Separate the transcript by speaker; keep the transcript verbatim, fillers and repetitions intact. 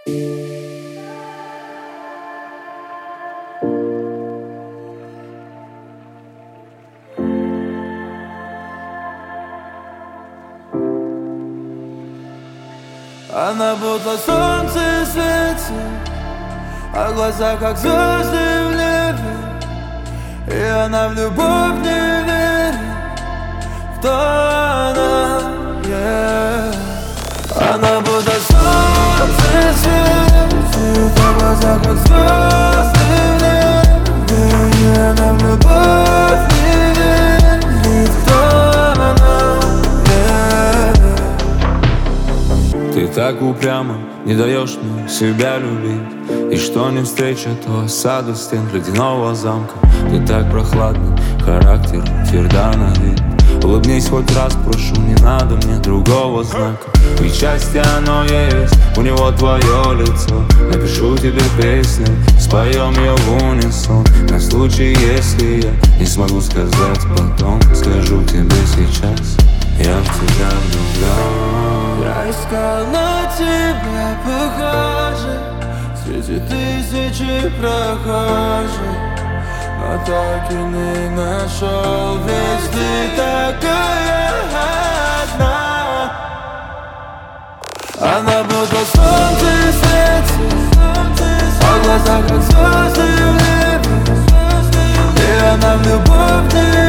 Speaker 1: Она будто солнце светит, а глаза как звезды в небе. И она в любовь не верит, кто она, yeah. Она будто солнце светит, а глаза как звезды в небе. И она в любовь не верит, кто она, yeah. Ты так упрямо не даешь мне себя любить, и что не встреча, то осаду стен ледяного замка. Ты так прохладный, характер тверда на вид. Улыбнись хоть раз, прошу, не надо мне другого знака. Ведь счастье оно есть, у него твое лицо. Напишу тебе песню, споем ее в унисон. На случай, если я не смогу сказать потом, скажу тебе сейчас: я в тебя влюблен. Я искал на тебя похожих среди тысячи прохожих, но так и не нашел, ведь ты такая одна. Она будто солнце светит, а глаза как звезды в небе. И она в любовь не